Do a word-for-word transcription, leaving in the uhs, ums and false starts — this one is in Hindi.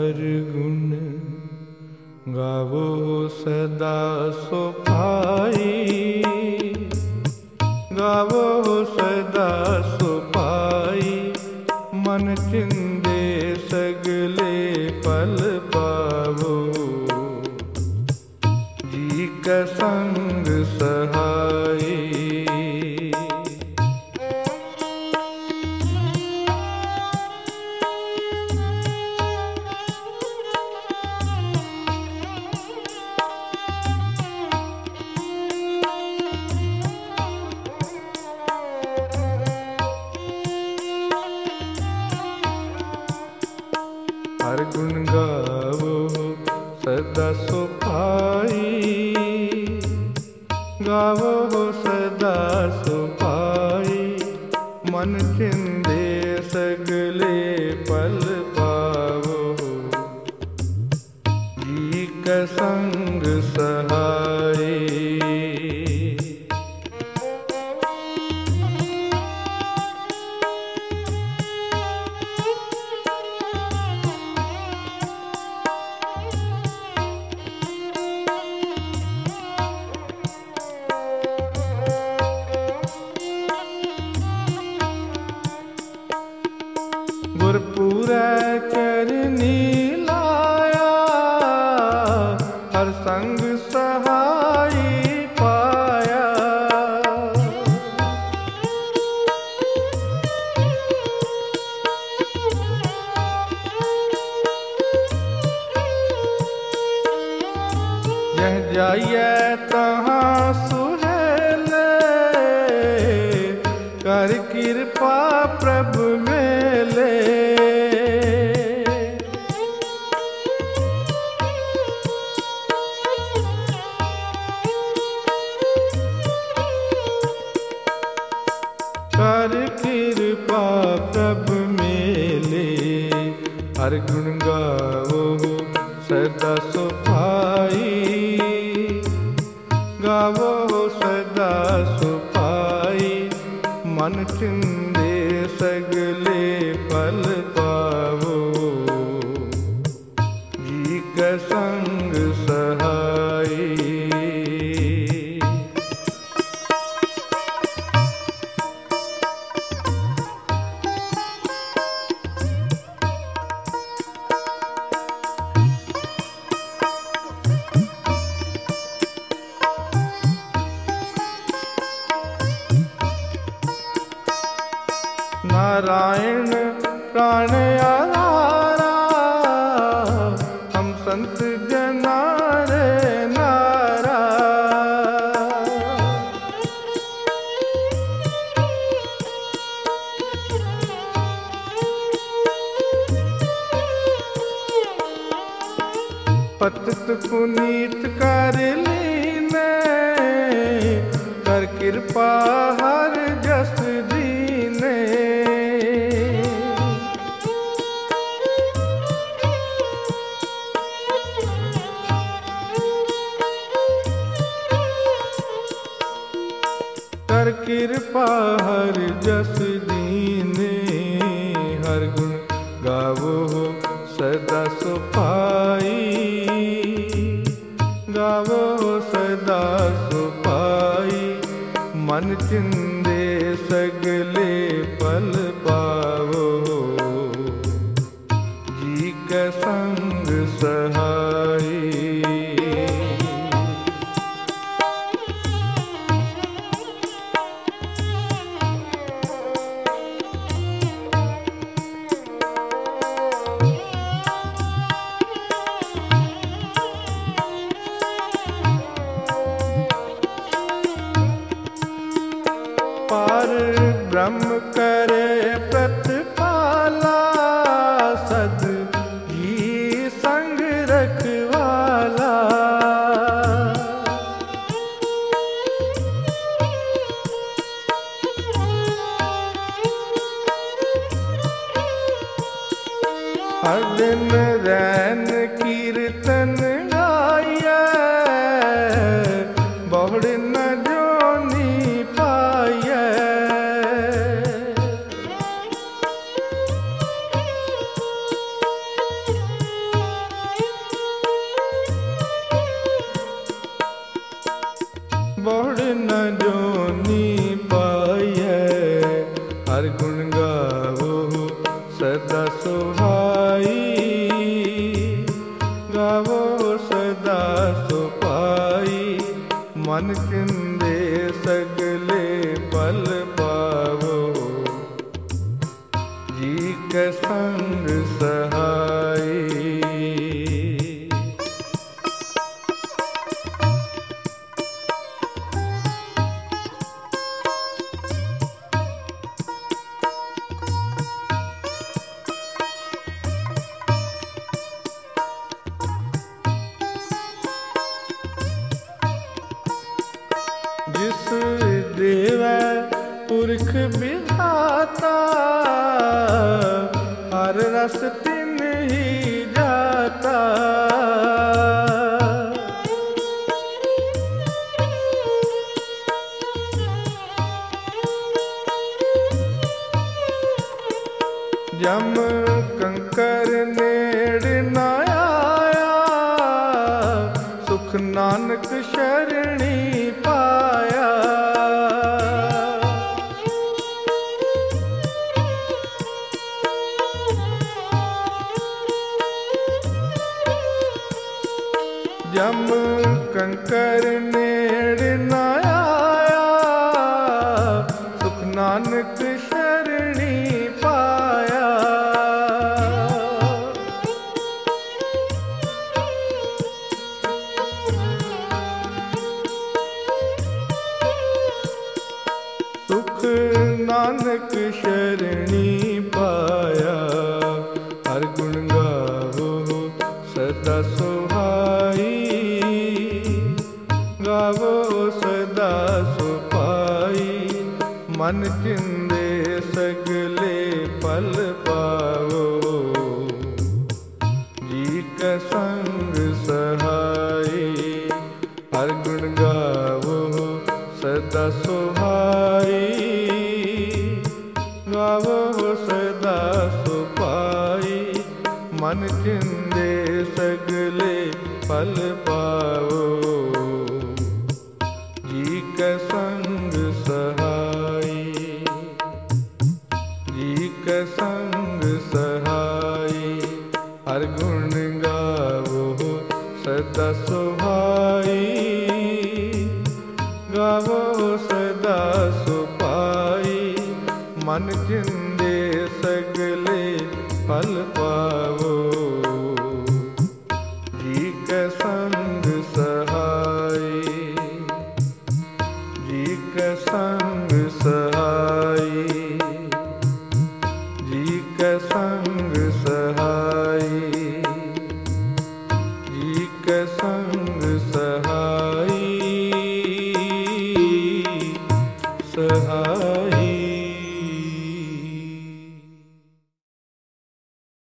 हर गुण गावो सदा सो पाई, गावो सदा सो पाई। मन चिंदे सगले पल पावो, जी का संग सहाई। हर गुण गावो सदा सो पाई, गावो सदा सो पाई। मन चिंदे सगले पल पावो, जी का संग सहाई। गुरपुरै करनी लाया, हर संग सहाई पाया। जह जाइए तहाँ सुहेले, कर कृपा प्रभु मेले। कर कृपा प्रभु मेले, हर गुण गावो सदा सो पाई, गावो सदा सो पाई। मन चिंदे सगले पल पावो, जी का संग सहाई। नारायण प्राण आधारा, हम संत जना रे नारा। पतित पुनीत कर लीने, कर कृपा हर जस दीने। कर कृपा हर जस दीने, हर गुण गावो सदा सो पाई, गावो सदा सो पाई। मन चिंदे सगले पल पावो, जी का संग सहाई। पार ब्रह्म करे प्रतिपाला, सद ही संग रखवाला। हर दिन रैन कीर्तन गाइए, बहुड़ न जोनी पाइए। बहुड़ न जोनी पाइय। हर गुण गावो सदा सुहाई, गावो सदा सुपाई। मन चिंदे सगले पल पावो, जी के संग सहाई। जिस देवै पुरख विधाता, हर रस तिन ही जाता। जम कंकर नेड़ न आया, सुख नानक शरणी पाया। जम कंकर नेड़ न आया, सुख नानक शरणी पाया। सुख नानक शरणी पाया। हर गुण गावो सदा सुहाई, गावो सदा सुपाई। मन चिंदे सगले पल पावो, जी का संग सहाई। हर गुण गावो सदा सुहाई, गावो सदा सुपाई। मन चिंदे सगले पल पावो, जी का संग सहाई। जी का संग सहाई। हर गुण गावो सदा सुहाई, गावो सदा सुपाई। मन चिंदे सगले फल पावो, जी का